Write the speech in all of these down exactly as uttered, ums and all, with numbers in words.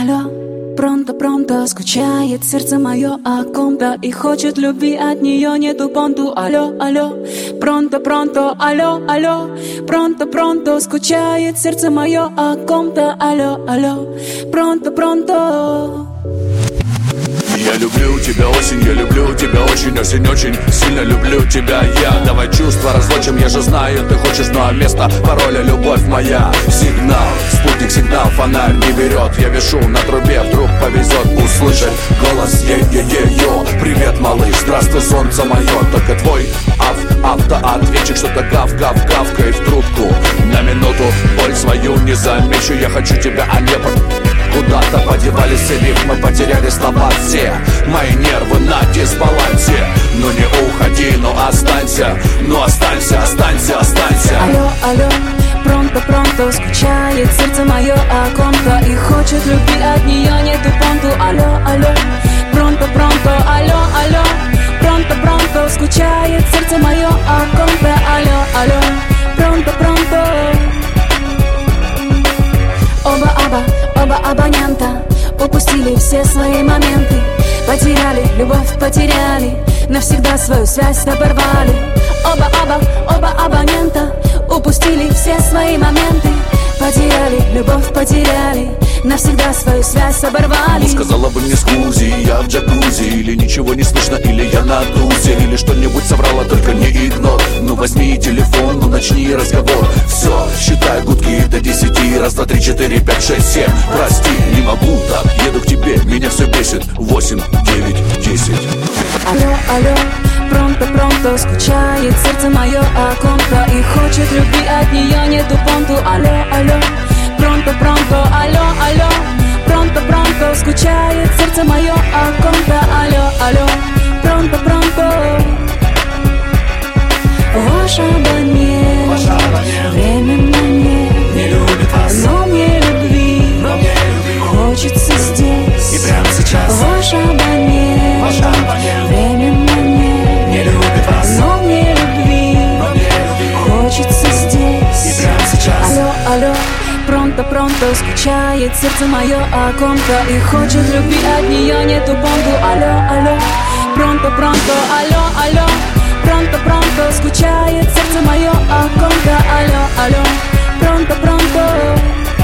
алло, пронто-пронто, скучает сердце мое о ком-то и хочет любви, от нее нету понту. Алло, алло, пронто-пронто, алло, алло, пронто-пронто, скучает сердце мое о ком-то. Алло, алло, пронто-пронто. Я люблю тебя, осень, я люблю тебя очень, осень, очень сильно люблю тебя я. Давай чувства разлучим, я же знаю, ты хочешь, ну а место пароля любовь моя. Сигнал, спутник, сигнал, фонарь не берет. Я вешу на трубе, вдруг повезет услышать голос е-е-е-ё. Привет, малыш, здравствуй, солнце мое. Только твой ав, автоответчик, что-то гав-гав-гавкает в трубку. На минуту боль свою не замечу, я хочу тебя, а не по... Куда-то подевались все рифмы, потеряли слова все. Мои нервы на дисбалансе. Ну не уходи, ну останься. Ну останься, останься, останься. Алло, алло, пронто-пронто, скучает сердце мое о ком-то и хочет любви, от нее нету понту. Алло, алло, пронто-пронто, алло, алло, пронто-пронто, скучает сердце мое о ком-то. Алло, алло, пронто-пронто. Оба-оба, оба абонента упустили все свои моменты. Потеряли любовь, потеряли, навсегда свою связь оборвали. Оба-оба, оба абонента упустили все свои моменты. Потеряли любовь, потеряли, навсегда свою связь оборвали. Ну сказала бы мне скузи, я в джакузи. Или ничего не слышно, или я на тузе. Или что-нибудь соврала, только не игнор. Ну возьми телефон, ну начни разговор. Все, считай гудки до десяти. Раз, два, три, четыре, пять, шесть, семь. Прости, не могу так, еду к тебе, меня все бесит. Восемь, девять, десять. Алло, алло, пронто-пронто, скучает сердце мое о ком-то и хочет любви, от нее нету понту. Алло, алло, пронто-пронто, алло, алло, пронто-пронто, скучает сердце мое о ком-то. Алло, алло, пронто-пронто. Ваш абонент временно не, не любит вас, но мне любви, но мне любви хочется здесь и прямо сейчас. Ваш абонент, Ваш абонент временно не, не любит вас, но мне любви, но мне любви хочется здесь и прямо сейчас. Алло, алло, пронто-пронто, скучает сердце мое о ком-то и хочет любви, от нее нету понту. Алло, алло, пронто-пронто, алло, алло, пронто-пронто, скучает сердце мое о ком-то. Алло, алло, пронто-пронто.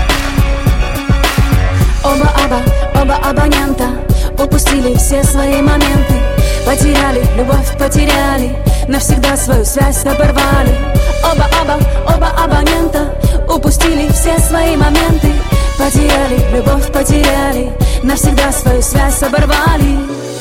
Оба-оба, оба абонента упустили все свои моменты. Потеряли любовь, потеряли, навсегда свою связь оборвали. Оба-оба, оба абонента упустили все свои моменты. Потеряли любовь, потеряли, навсегда свою связь оборвали.